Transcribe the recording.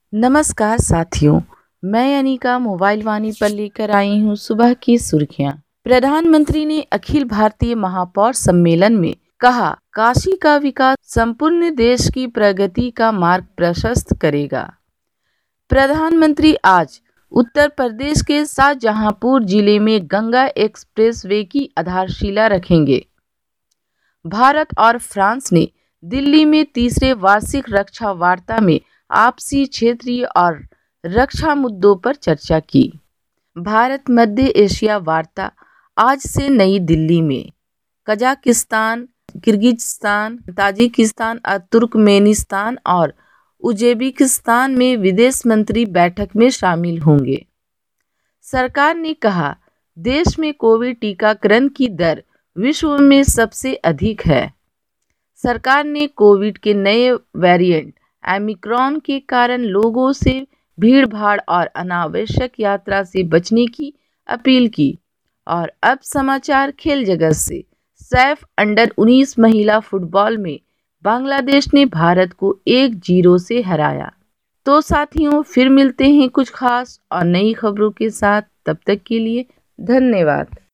नमस्कार साथियों, मैं अनीका मोबाइल वाणी पर लेकर आई हूँ सुबह की सुर्खियाँ। प्रधानमंत्री ने अखिल भारतीय महापौर सम्मेलन में कहा, काशी का विकास संपूर्ण देश की प्रगति का मार्ग प्रशस्त करेगा। प्रधानमंत्री आज उत्तर प्रदेश के शाहजहांपुर जिले में गंगा एक्सप्रेसवे की आधारशिला रखेंगे। भारत और फ्रांस ने दिल्ली में तीसरे वार्षिक रक्षा वार्ता में आपसी क्षेत्रीय और रक्षा मुद्दों पर चर्चा की। भारत मध्य एशिया वार्ता आज से नई दिल्ली में कजाकिस्तान, किर्गिस्तान, ताजिकिस्तान, तुर्कमेनिस्तान और उज्बेकिस्तान में विदेश मंत्री बैठक में शामिल होंगे। सरकार ने कहा, देश में कोविड टीकाकरण की दर विश्व में सबसे अधिक है। सरकार ने कोविड के नए वेरिएंट ओमिक्रॉन के कारण लोगों से भीड़-भाड़ और अनावश्यक यात्रा से बचने की अपील की। और अब समाचार खेल जगत से। सैफ अंडर 19 महिला फुटबॉल में बांग्लादेश ने भारत को 1-0 से हराया। तो साथियों, फिर मिलते हैं कुछ खास और नई खबरों के साथ। तब तक के लिए धन्यवाद।